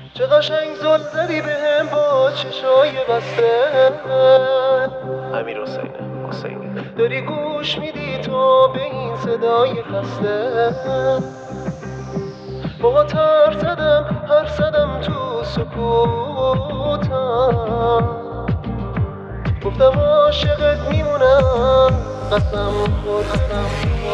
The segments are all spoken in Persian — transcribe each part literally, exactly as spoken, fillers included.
چه قشنگ زل زدی بهم با چشای بسته. امیر حسینه حسینی داری گوش میدی تو به این صدای خسته. با تر زدم هر زدم تو سکوتم، گفتم عاشقت میمونم قسم خوردم.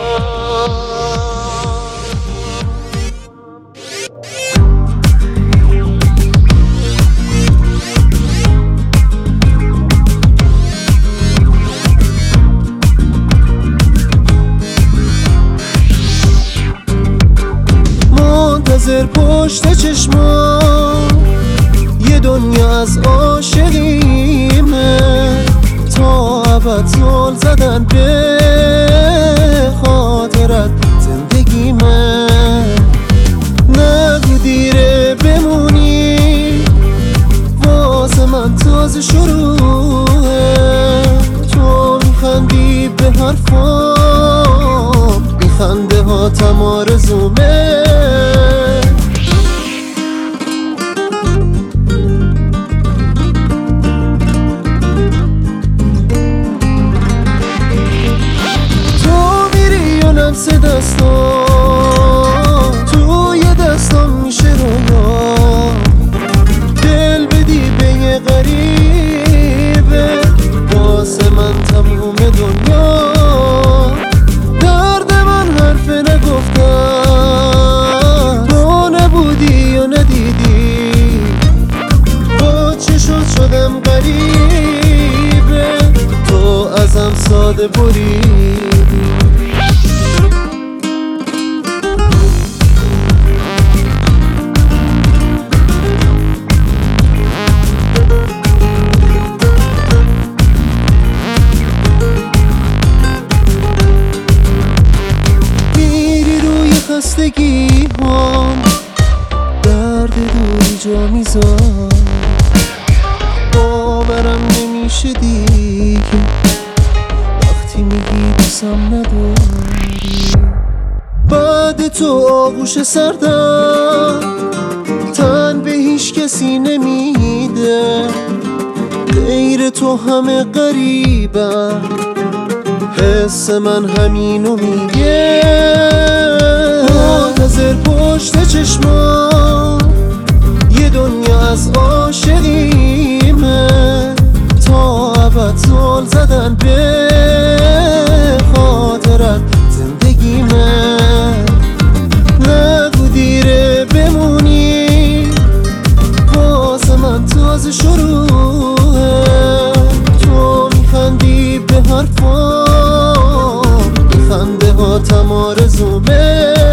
منتظر پشت چشمام یه دنیا از عاشقیمه، تا ابد زل زدن به خاطرت زندگیمه. نگو دیره بمونی واسه من تازه شروعه. تو میخندی به حرفام، میخنده ها تم آرزومه. لمس دستام توی دستام میشه رویا، دل بدی به یه غریبه واسه من تموم دنیا. درد من حرف نگفتم، تو نبودی یا ندیدی، با چه شد شدم غریبه، تو ازم ساده بریدی. خستگی هم درد دوری جا میذار، باورم نمیشه دیگه وقتی میگی دوستم نداری. بعد تو آغوش سردم تن به هیچ کسی نمیده، غیر تو همه غریبم، حس من همینو میگه. منتظر پشت چشمام یه دنیا از عاشقیمه، تا ابد زل زدن به خاطرت زندگیمه. نگو دیره بمونی واسه من تازه شروعه. تو میخندی به حرفام، میخنده ها تم آرزومه.